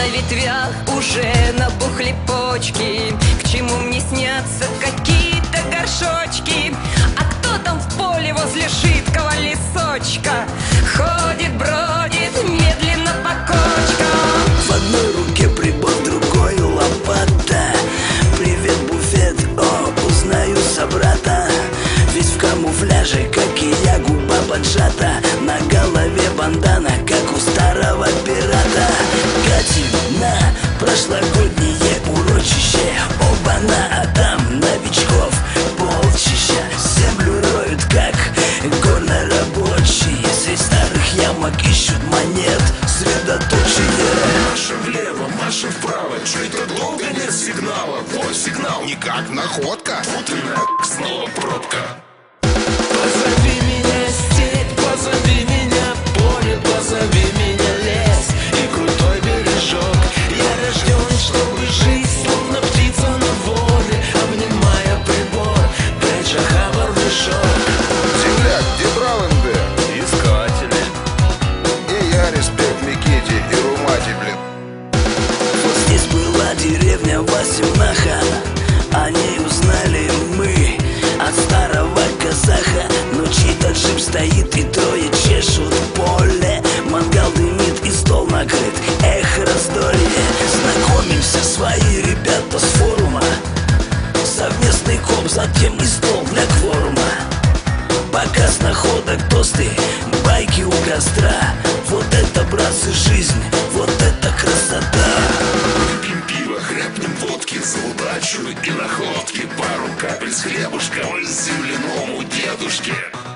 ветвях уже набухли почки. К чему мне снятся какие-то горшочки? А кто там в поле возле жидкого лесочка ходит, бродит медленно по кочкам? В одной руке прибор, в другой лопата. Привет, буфет, о, узнаю собрата. Весь в камуфляже, как и я, губа поджата. На голове бандана, как у старого пирата. Катим на прошлогоднее урочище. Оба-на, а там новичков полчища. Землю роют, как горнорабочие. Средь старых ямок ищут монет средоточие. Маша влево, Маша вправо, чё это долго нет сигнала? Вот сигнал, никак находка. Вот и снова пробка. Позови меня степь, позови меня поле, позови меня лес и крутой бережок. Я рожден, чтобы жить, словно птица на воле, обнимая прибор, пряча хабар в мешок. Земляк, где брал МД? Искатели. И я респект Миките и Румате, блин. Вот здесь была деревня Васюнаха. О ней узнали мы от старого казаха. Но чей-то джип стоит и трое чешут поле. Мангал дымит и стол накрыт, эх, раздолье. Знакомимся, свои ребята с форума. Совместный коп, затем и стол для кворума. Показ находок, тосты, байки у костра. Вот это, братцы, жизнь, вот это красота. Выпьем пиво, хряпнем водки за удачу и находки. Пару капель с хлебушком земляному дедушке.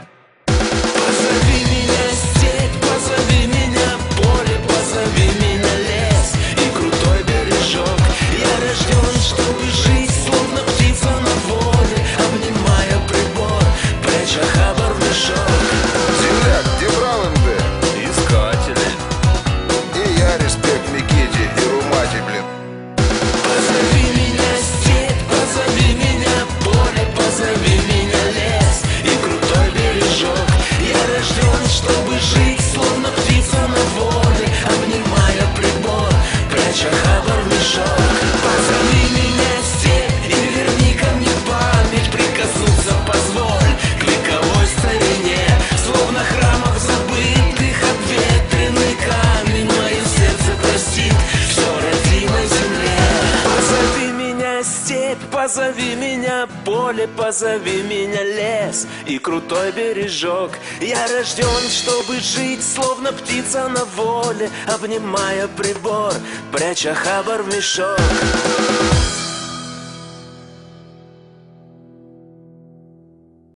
Позови меня степь, позови меня поле, позови меня лес и крутой бережок. Я рожден, чтобы жить, словно птица на воле, обнимая прибор, пряча хабар в мешок. Земляк, где брал МД? Искатели. И я респект Миките и Румате, блин. Позови меня степь, позови меня поле, позови меня лес и крутой бережок. Я рожден, чтобы жить, словно птица на воле, обнимая прибор, пряча хабар в мешок. Позови меня степь и верни ко мне память, прикоснуться позволь к вековой старине. Словно храмах забытых обветренный камень, мое сердце простит все родимой земле. Позови меня степь, позови меня поле, позови меня лес и крутой бережок. Я рожден, чтобы жить, словно птица на воле, обнимая прибор, пряча хабар в мешок.